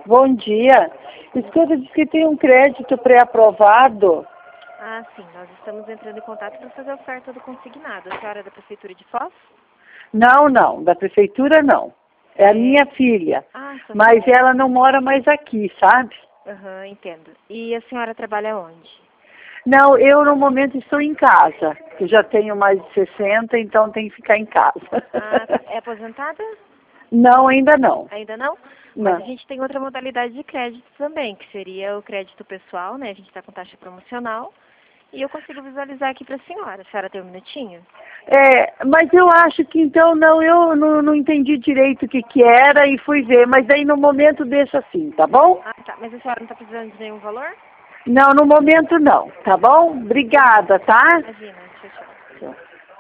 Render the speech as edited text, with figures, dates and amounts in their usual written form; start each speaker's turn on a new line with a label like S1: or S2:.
S1: Bom dia. Escuta, diz que tem um crédito pré-aprovado.
S2: Ah, sim. Nós estamos entrando em contato para fazer a oferta do consignado. A senhora é da Prefeitura de Foz?
S1: Não, da prefeitura não. É a minha filha.
S2: Ah, sua
S1: Mas
S2: filha.
S1: ela não mora mais aqui, sabe?
S2: Aham, entendo. E a senhora trabalha onde?
S1: Não, eu no momento estou em casa. Eu já tenho mais de 60, então tenho que ficar em casa.
S2: Ah, tá. É aposentada?
S1: Não, ainda não.
S2: Ainda não? Mas a
S1: Não.
S2: gente tem outra modalidade de crédito também, que seria o crédito pessoal, né? A gente está com taxa promocional. E eu consigo visualizar aqui para a senhora. A senhora tem um minutinho?
S1: Mas eu acho que então não, eu não entendi direito o que era e fui ver, mas aí no momento deixa assim, tá bom?
S2: Ah, tá. Mas a senhora não está precisando de nenhum valor?
S1: Não, no momento não, tá bom? Obrigada, tá?
S2: Imagina. Tchau, tchau.
S1: Tchau.